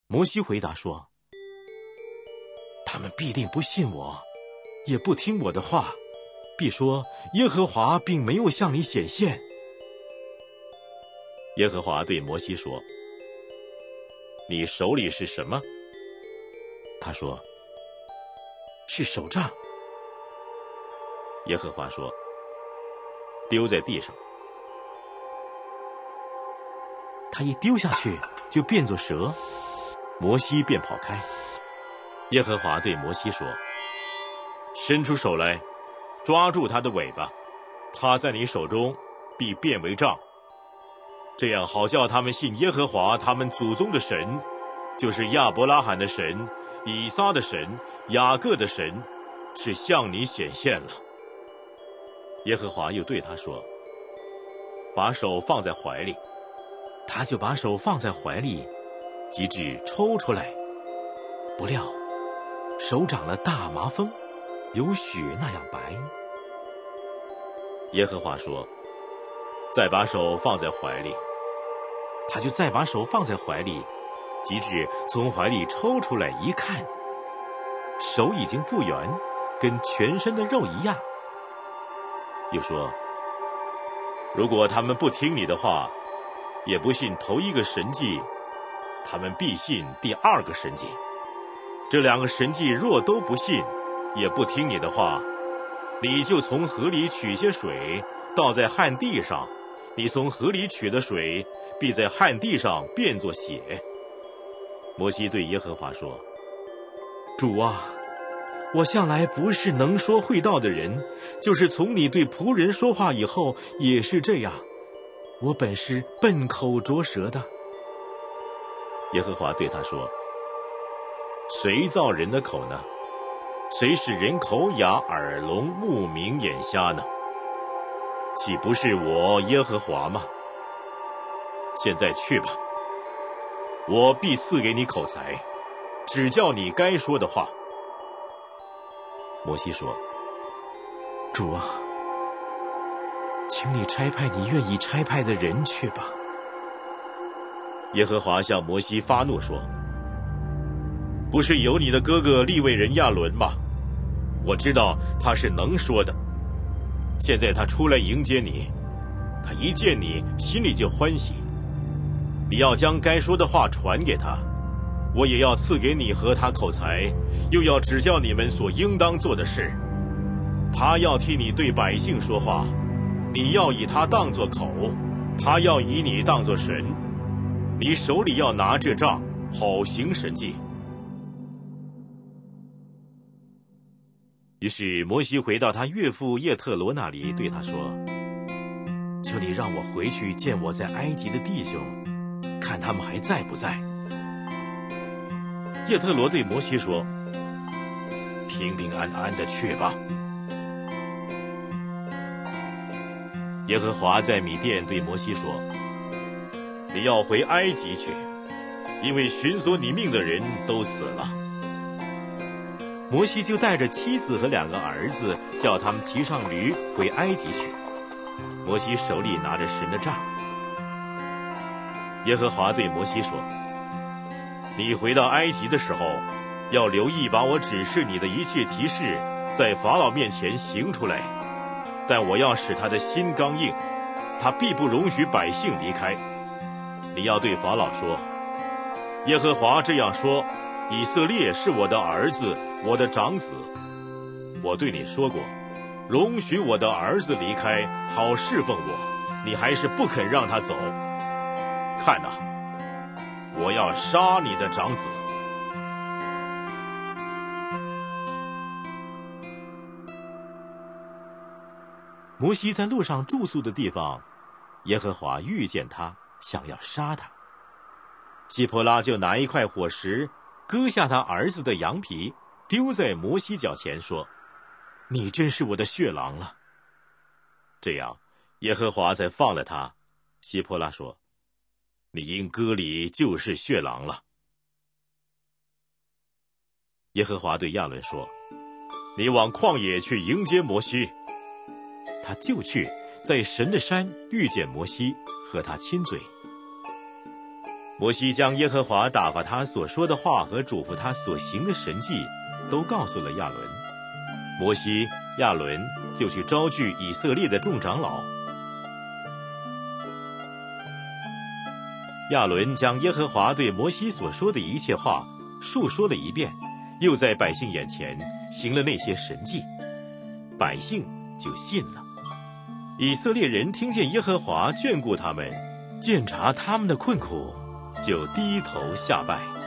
摩西回答说：他们必定不信我，也不听我的话，必说耶和华并没有向你显现。耶和华对摩西说：你手里是什么？他说：是手杖。耶和华说：丢在地上。他一丢下去，就变作蛇，摩西便跑开。耶和华对摩西说：伸出手来，抓住他的尾巴，他在你手中必变为杖，这样好叫他们信耶和华他们祖宗的神，就是亚伯拉罕的神、以撒的神、雅各的神，是向你显现了。耶和华又对他说：把手放在怀里。他就把手放在怀里，及至抽出来，不料手长了大麻风，有雪那样白。耶和华说：再把手放在怀里。他就再把手放在怀里，及至从怀里抽出来一看，手已经复原，跟全身的肉一样。又说：如果他们不听你的话，也不信头一个神迹，他们必信第二个神迹。这两个神迹若都不信，也不听你的话，你就从河里取些水，倒在旱地上，你从河里取的水，必在旱地上变作血。摩西对耶和华说：主啊，我向来不是能说会道的人，就是从你对仆人说话以后也是这样，我本是笨口拙舌的。耶和华对他说：谁造人的口呢？谁使人口哑、耳聋、目明、眼瞎呢？岂不是我耶和华吗？现在去吧，我必赐给你口才，只叫你该说的话。摩西说：主啊，请你差派你愿意差派的人去吧。耶和华向摩西发怒说：不是有你的哥哥利未人亚伦吗？我知道他是能说的。现在他出来迎接你，他一见你，心里就欢喜。你要将该说的话传给他，我也要赐给你和他口才，又要指教你们所应当做的事。他要替你对百姓说话，你要以他当作口，他要以你当作神。你手里要拿这杖，好行神迹。于是摩西回到他岳父叶特罗那里，对他说：求你让我回去见我在埃及的弟兄，看他们还在不在。叶特罗对摩西说：平平安安的去吧。耶和华在米甸对摩西说：你要回埃及去，因为寻索你命的人都死了。摩西就带着妻子和2个儿子，叫他们骑上驴回埃及去。摩西手里拿着神的杖。耶和华对摩西说：你回到埃及的时候，要留意把我指示你的一切奇事在法老面前行出来，但我要使他的心刚硬，他必不容许百姓离开。你要对法老说：耶和华这样说，以色列是我的儿子，我的长子。我对你说过，容许我的儿子离开，好侍奉我，你还是不肯让他走。看哪，我要杀你的长子。摩西在路上住宿的地方，耶和华遇见他，想要杀他。希波拉就拿一块火石，割下他儿子的羊皮，丢在摩西脚前，说：你真是我的血狼了。这样，耶和华才放了他。希波拉说：你因割礼就是血狼了。耶和华对亚伦说：你往旷野去迎接摩西。他就去，在神的山遇见摩西，和他亲嘴。 摩西将耶和华打发他所说的话和嘱咐他所行的神迹都告诉了亚伦。摩西、亚伦就去招聚以色列的众长老。亚伦将耶和华对摩西所说的一切话述说了一遍，又在百姓眼前行了那些神迹，百姓就信了。以色列人听见耶和华眷顾他们，鉴察他们的困苦，就低头下拜。